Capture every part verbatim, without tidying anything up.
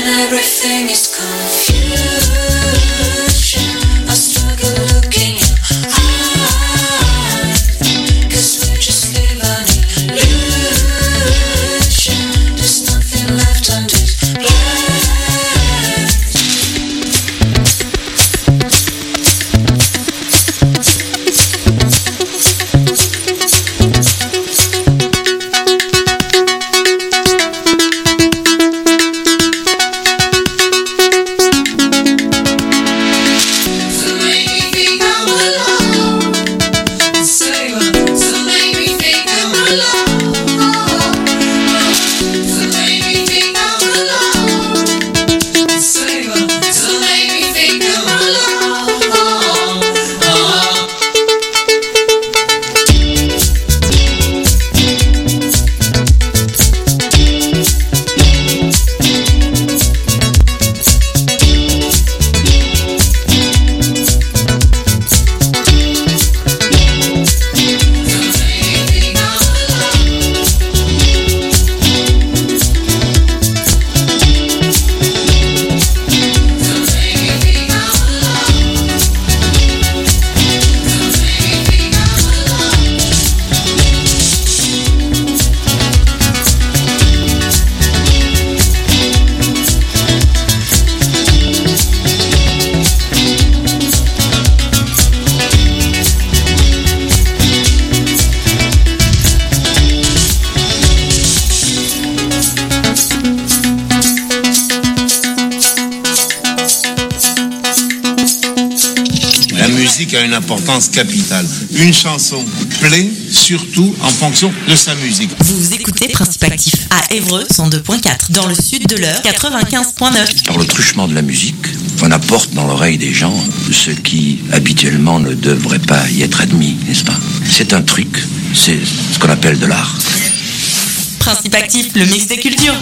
A une importance capitale. Une chanson plaît surtout en fonction de sa musique. Vous écoutez Principe Actif à Évreux cent deux point quatre, dans le sud de l'Eure quatre-vingt-quinze point neuf. Par le truchement de la musique, on apporte dans l'oreille des gens ce qui habituellement ne devrait pas y être admis, n'est-ce pas? C'est un truc, c'est ce qu'on appelle de l'art. Principe Actif, le mix des cultures.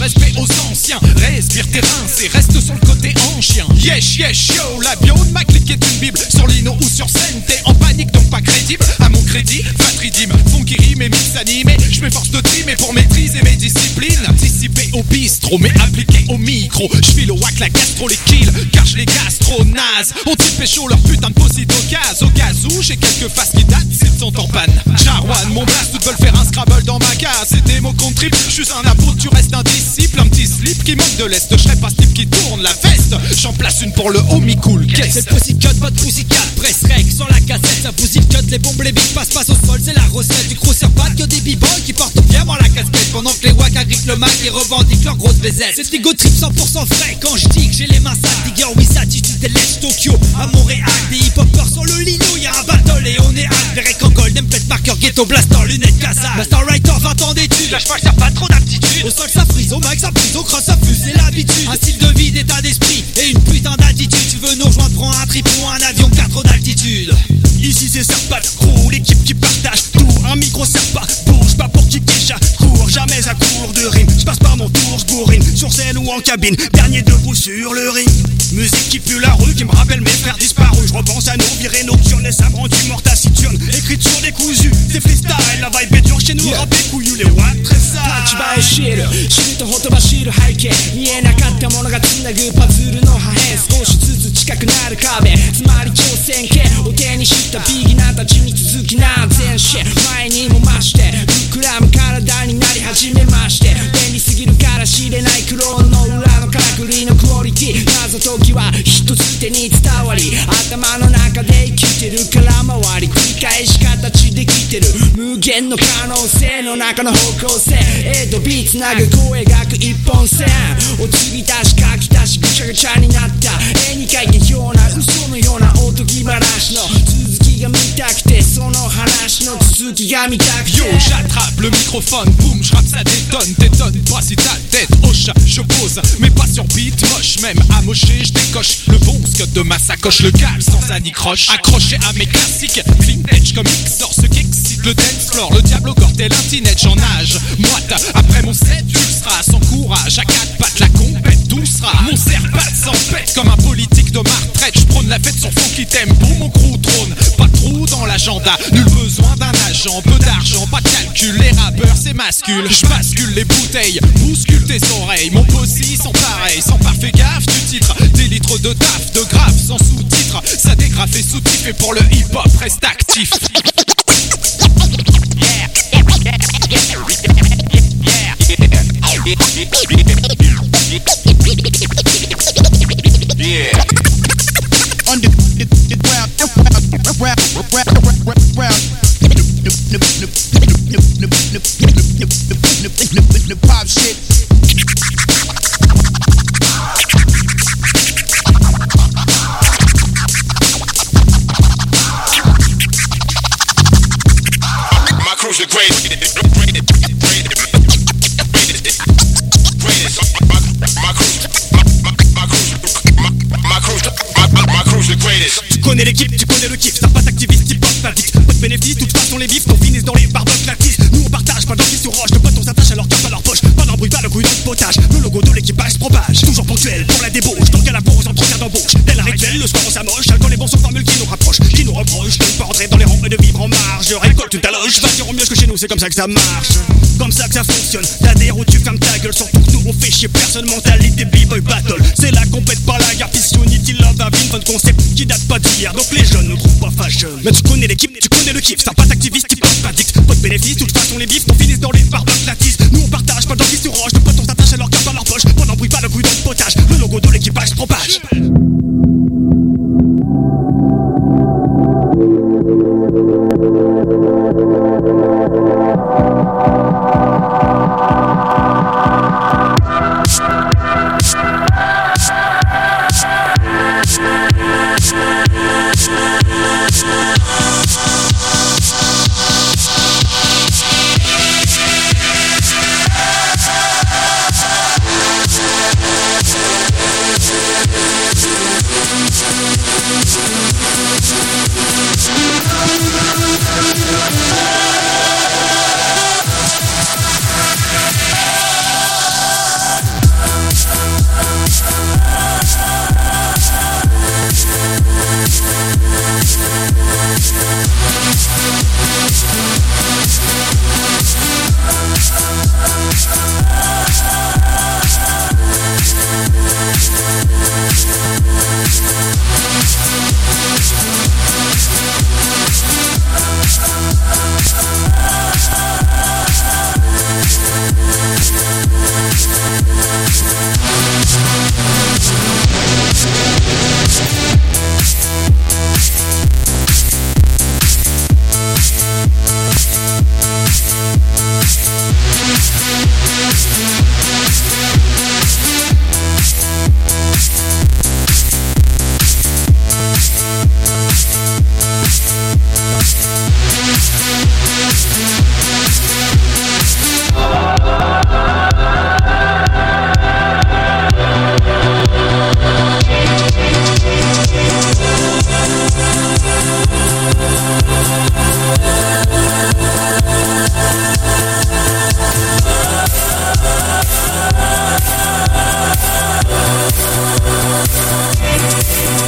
respect aux anciens. Respire tes reins et reste sur le côté en chien. Yesh yesh yo, la bio de ma clique est une bible. Sur Lino ou sur scène, t'es en panique donc pas crédible. À mon crédit, fat ridim, fond qui rime et mix animé. Je m'efforce de trimer pour maîtriser mes disciplines. Anticipé au bistrot mais appliqué au micro. J'file au whack la gastro, les kills, car je les gastro nazes. On t'y pécho leur putain de posit au cas. Au cas où j'ai quelques faces qui datent, s'ils sont en panne. Jarwan, mon blast, toutes veulent faire un scrabble dans ma case. C'est des mots qu'on triple, je suis un apôtre, tu restes un disciple. Un petit slip qui manque de l'est, je serais pas ce type qui tourne la veste. J'en place une pour le homie cool, qu'est-ce? C'est le pussy cut, votre pussy cut, press rec sans la cassette. Ça pussy cut, les bombes, les bigs passent passe au sol, c'est la recette. Du gros serpat que des b-boys qui portent fièrement la casquette. Pendant que les wack agrippent le Mac et revendiquent leur grosse baisette. C'est l'ego trip cent pour cent frais quand je dis que j'ai les mains sales. Digger, oui, ça attitude des lettres Tokyo à Montréal. Des hip-hoppers sur le lino, y'a un battle et on est hâte. Verrez qu'en gold, template marqueur, ghetto blaster, lunettes Kazan. Master writer, vingt ans d'études, lâche pas, pas trop d'aptitude. Au sol ça frise, au max ça frise, au cross ça fuse, c'est l'habitude. Un style de vie, d'état d'esprit et une putain d'attitude. Tu veux nous rejoindre, prends un trip ou un avion, quatre d'altitude. Ici c'est Serpat Crew, l'équipe qui partage tout. Un micro sert pas, bouge pas pour kicker chaque cours. Jamais à court de rime, je passe par mon tour, je bourrine. Sur scène ou en cabine, dernier debout sur le ring. Musique qui pue la rue, qui me rappelle mes frères disparus. Je repense à nos virées nocturnes, les sabres du mort taciturne. Écriture décousue, c'est freestyle, la vibe est dure chez nous. Rap et couillu, les watt très sales. 立場へ知る知るとほとばしる背景見えなかったものがつなぐパズルの破片少しずつ近くなる壁つまり挑戦権を手にしたビギナーたちに続きな前進前にも増して膨らむ体になり始めまして便利すぎるから知れないクローンの裏のからくりのクオリティ謎解きは一つ手に伝わり頭の中で生きてるから回り繰り返し形できてる無限の可能性の中の方向性 A と B つなぐ声描く一本線を継ぎ足し書き足しぐちゃぐちゃになった絵に描いたような嘘のようなおとぎ話の続きが見たくてその話の続きが見たくて Yo j'attrape le microphone boum j'rappe ça détonne t'étonne pas si ta tête au chat je pose mais pas sur beat moche même amoché je décoche le bon scot de ma sacoche le cale sans anicroche accroché à mes classiques vintage comme X-Sor ce qui excite le dance floor le diable au corps tel un teenage en âge moite après mon set ultra sans courage à quatre pattes la compète doucera mon serpat s'empête comme un politique de ma retraite je prône la fête sur funky tempo mon crew trône pas de trou dans l'agenda nul besoin d'un agent peu d'argent pas de calcul les rappeurs c'est mascule je bascule les bouteilles bouscule tes oreilles mon possi sont pareils sans parfait gaffe du titre des litres de taf de grave sans sous-titres ça dégrafe et sous-titre et pour le hip-hop reste actif Yeah. Under the, the ground, round, round, round, the pop shit. My crew's the greatest. Tu connais l'équipe, tu connais le kiff, t'as pas d'activiste, hip-hop, addict. Pas de bénéfice, de toute façon les bifs, t'en finissent dans les barbecues lactis. Nous on partage, pas d'envie sur roche, de potes on s'attache à leur cap, à leur poche. Pas d'embrouille, pas de couille dans le potage. Le logo de l'équipage se propage, toujours ponctuel pour la débauche. Dans la pause, entretien d'embauche. Tel un rituel, le soir on s'amoche. Alcool et bon sont formules qui nous rapprochent, qui nous reprochent. De ne pas rentrer dans les rangs et de vivre en marge. Je récolte une taloche, va dire au mieux que chez nous, c'est comme ça que ça marche. Comme ça que ça fonctionne, t'adhères ou tu fermes ta gueule. Surtout que nous on fait chier personne, mentalité b-boy battle. C'est la compète par la gare, Unity Love, un fun concept qui date pas d'hier. Donc les jeunes ne trouvent pas fashion. Mais tu connais l'équipe, tu connais le kiff. T'as pas d'activiste, hip-hop addict. Pas de bénéfice, de toute façon les bifs, t'en finissent dans les barbecues lactis. Nous on partage, pas d'envie sur roche. De potes on s'attache à leur cap, à leur poche. Pas d'embrouille, pas de couille dans le potage. Le logo de l'équipage se propage.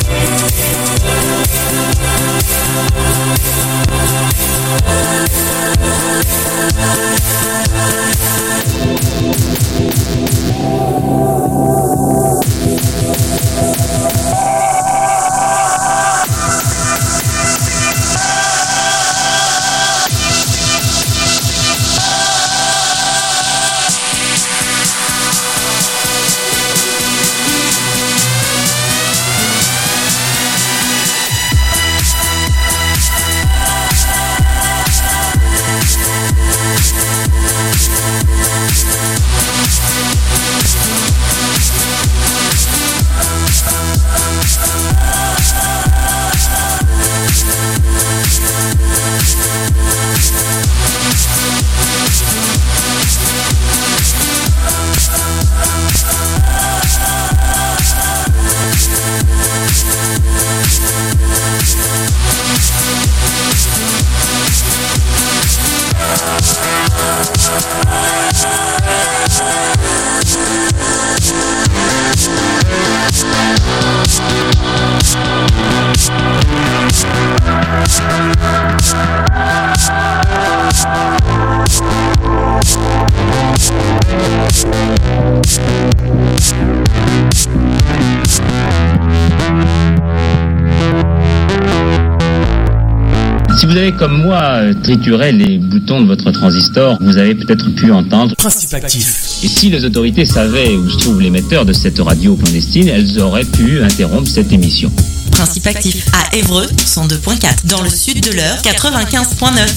Si vous avez comme moi trituré les boutons de votre transistor, vous avez peut-être pu entendre Principe actif. Et si les autorités savaient où se trouve l'émetteur de cette radio clandestine, elles auraient pu interrompre cette émission. Principe actif à Évreux, cent deux point quatre. Dans le sud de l'Eure, quatre-vingt-quinze point neuf.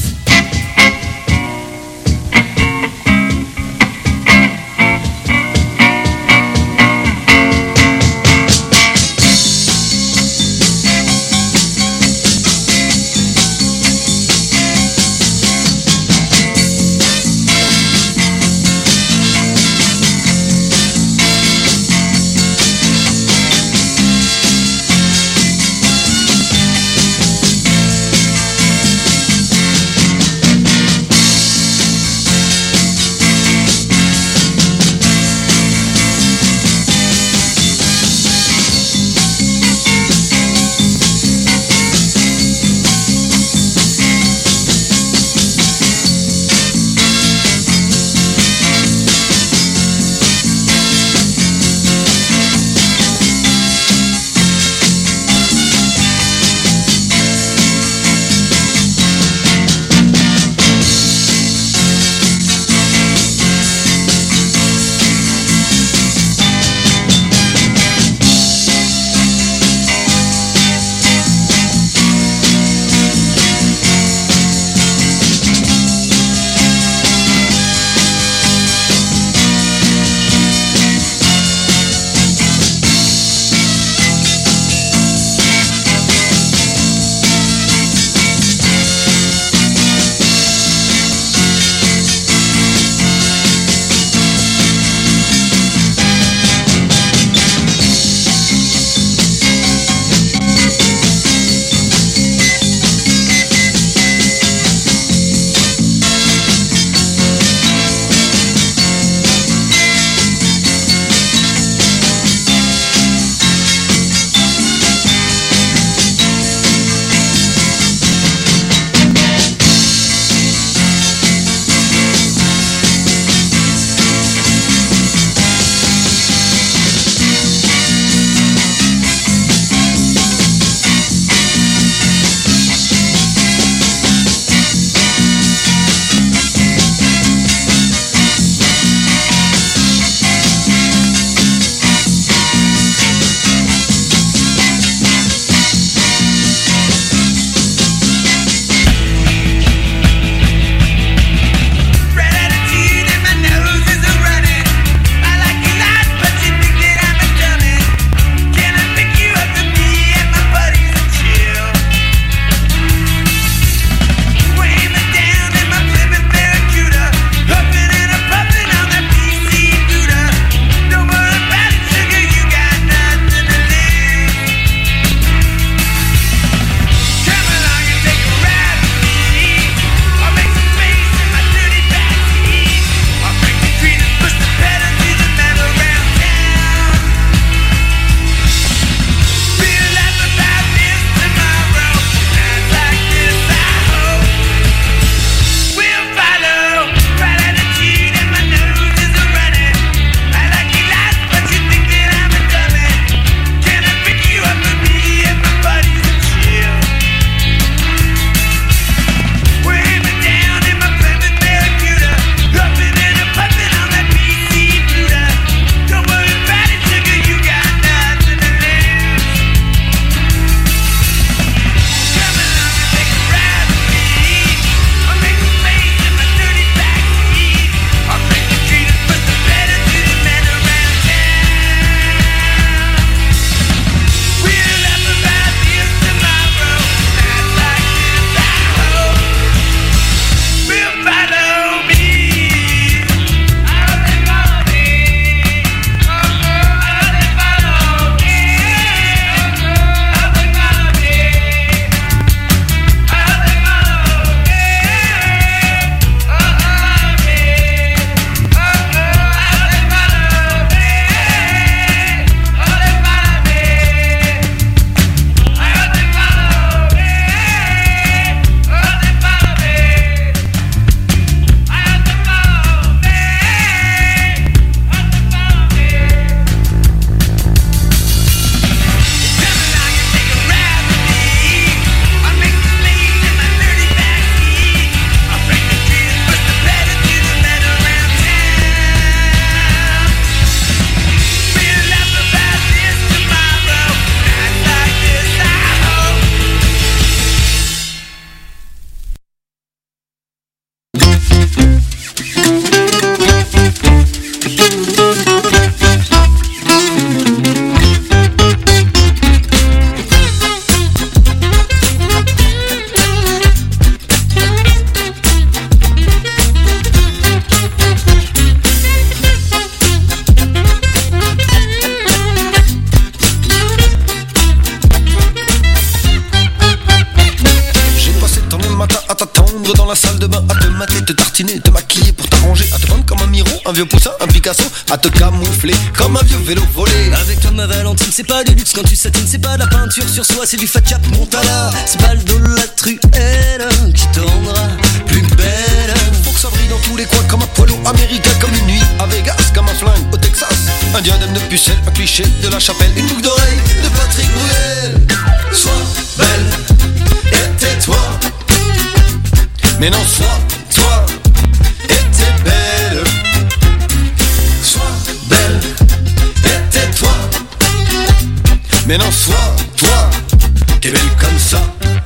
tartiner, te maquiller pour t'arranger, à te prendre comme un Miro, un vieux poussin, un Picasso, à te camoufler comme un vieux vélo volé. Avec toi ma Valentine, c'est pas du luxe quand tu satines, c'est pas de la peinture sur soi, c'est du fat cap Montana. C'est pas le dos de la truelle qui te rendra plus belle. Faut que ça brille dans tous les coins comme un poilu américain, comme une nuit à Vegas, comme un flingue au Texas. Un diadème de pucelle, un cliché de la chapelle, une boucle d'oreille de Patrick Bruel. Sois belle et tais-toi, mais non sois toi et t'es belle. Sois belle et tais-toi, mais non sois toi, t'es belle comme ça.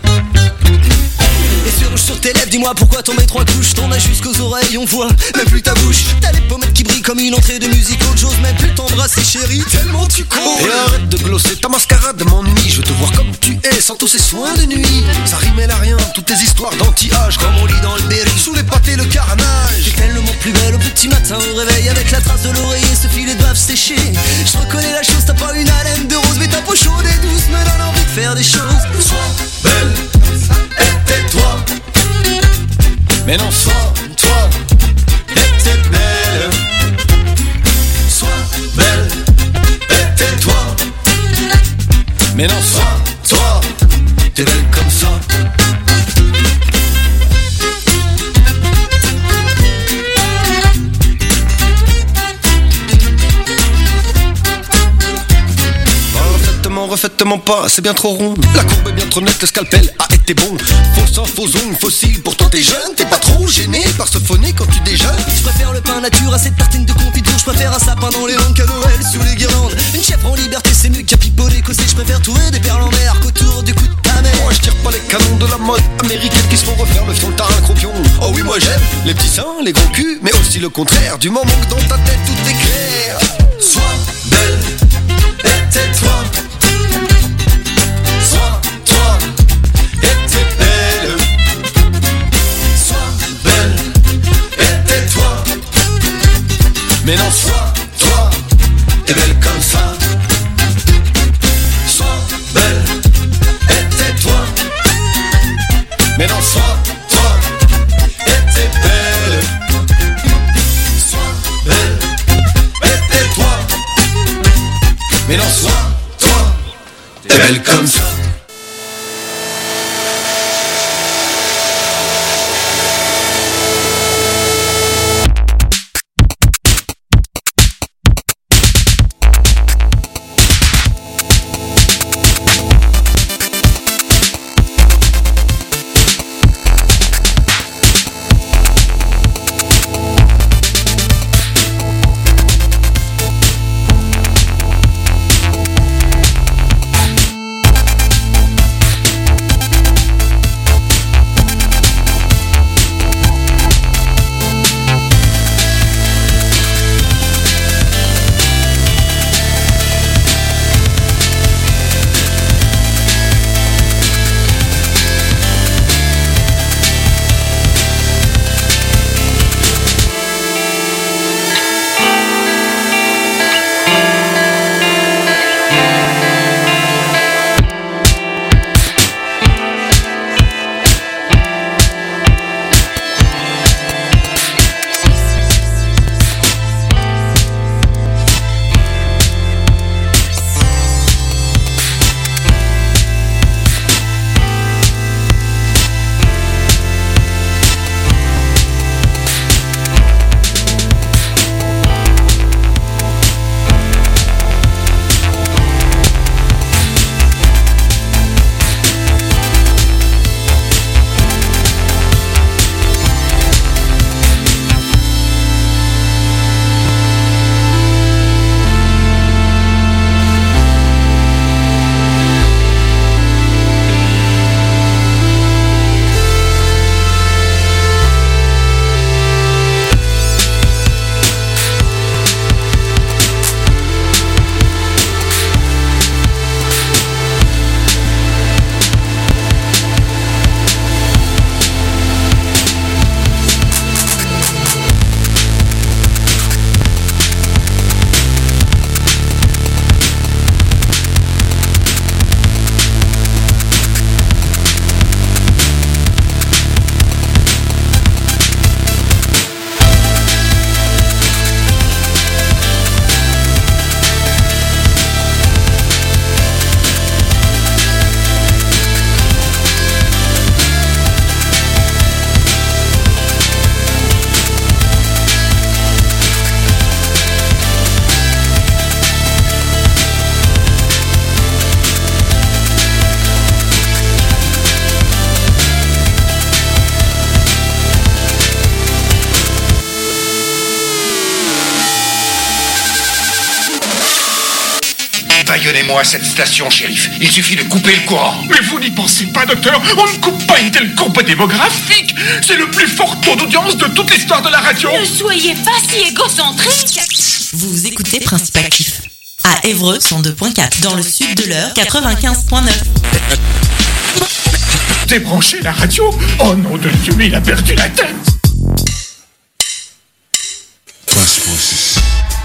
Et sur rouge sur tes lèvres, dis-moi pourquoi t'en mets trois couches. T'en as jusqu'aux oreilles, on voit même plus ta bouche. T'as les pommettes qui brillent comme une entrée de musique. J'ose même plus t'embrasser chérie, tellement tu cours. Et arrête de glosser, ta mascarade m'ennuie. Je veux te voir comme tu es, sans tous ces soins de nuit. Ça rimait à rien, toutes tes histoires d'anti-âge, comme on lit dans le Berry. Sous les pâtés, le carnage. T'es tellement plus belle au petit matin au réveil, avec la trace de l'oreiller, ce filet de bave séché. Je reconnais la chose, t'as pas une haleine de rose, mais ta peau chaude et douce me donne envie de faire des choses. Sois belle et tais-toi, mais non sois toi et t'es belle. Sois belle et tais-toi, mais non sois toi, t'es belle comme ça. Refaitement pas, c'est bien trop rond. La courbe est bien trop nette, le scalpel a été bon. Faux sang, faux ongle, fossile, pourtant t'es jeune. T'es pas trop gêné par ce phoné quand tu déjeunes. Je préfère le pain nature à cette tartine de confiture. Je préfère un sapin dans les langues qu'à Noël sous les guirlandes. Une chèvre en liberté, c'est mieux qu'un pipeau écossais. Je préfère trouver des perles en mer qu'autour du cou de ta mère. Moi je tire pas les canons de la mode américaine qui se font refaire le fion de tarin croupion. Oh oui, moi j'aime les petits seins, les gros culs, mais aussi le contraire. Du moment que dans ta tête tout est clair. Sois belle et tais-toi, sois toi et t'es belle. Sois belle et tais-toi, mais non sois toi, t'es belle comme ça. Sois belle et tais-toi, mais non sois toi et t'es belle. Sois belle et tais-toi, mais non sois toi, t'es belle comme ça. Ramenez-moi à cette station, shérif. Il suffit de couper le courant. Mais vous n'y pensez pas, docteur. On ne coupe pas une telle courbe démographique. C'est le plus fort taux d'audience de toute l'histoire de la radio. Ne soyez pas si égocentrique. Vous écoutez Principe Actif à Évreux cent deux point quatre, dans le sud de l'Eure quatre-vingt-quinze point neuf. Débranchez la radio. Oh non de Dieu, mais il a perdu la tête. Osmosis.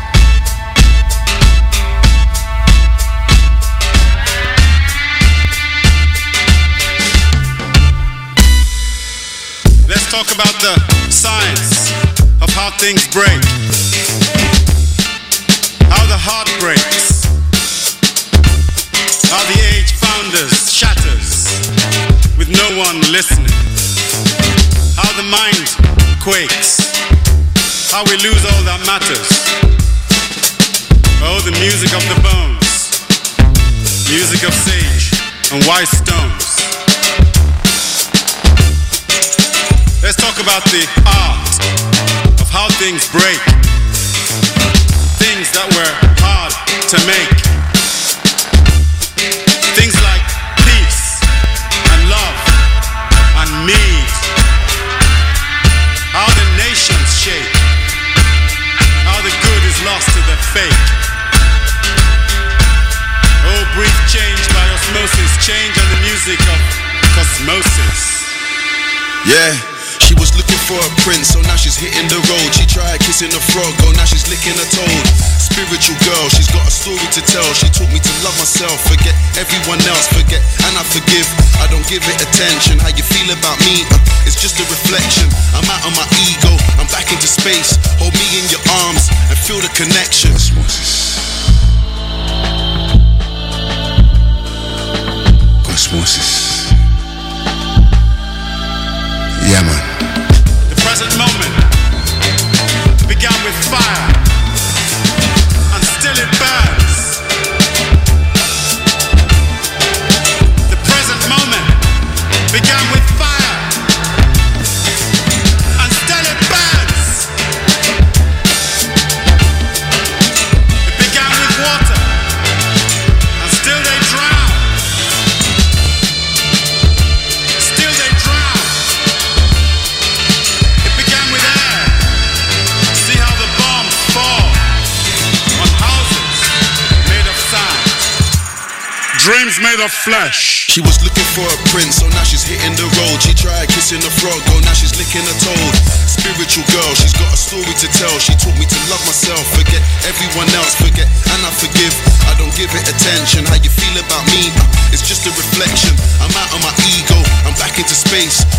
Let's talk about the science of how things break. How the heart breaks. How the age founders shatters with no one listening. How the mind quakes. How we lose all that matters. Oh, the music of the bones. Music of sage and white stones. Let's talk about the art of how things break. Things that were hard to make. Things like peace and love and need. How the nations shake. How the good is lost to the fake. Oh, breathe change by osmosis. Change and the music of cosmosis. Yeah. She was looking for a prince, so now she's hitting the road. She tried kissing a frog, oh now she's licking a toad. Spiritual girl, she's got a story to tell. She taught me to love myself, forget everyone else, forget and I forgive. I don't give it attention. How you feel about me, uh, it's just a reflection. I'm out of my ego, I'm back into space. Hold me in your arms and feel the connection. Osmosis. Osmosis. Yeah, man. The present moment began with fire, and still it burns. The present moment began with fire, and still it burns. It began with water, and still they drown. Still they drown. It began with air. See how the bombs fall on houses made of sand. Dreams made of flesh. She was looking for a prince, so now she's hitting the road. She tried kissing a frog, oh now she's licking a toad. Spiritual girl, she's got a story to tell. She taught me to love myself, forget everyone else, forget and I forgive. I don't give it attention. How you feel about me, uh, it's just a reflection. I'm out of my ego, I'm back into space.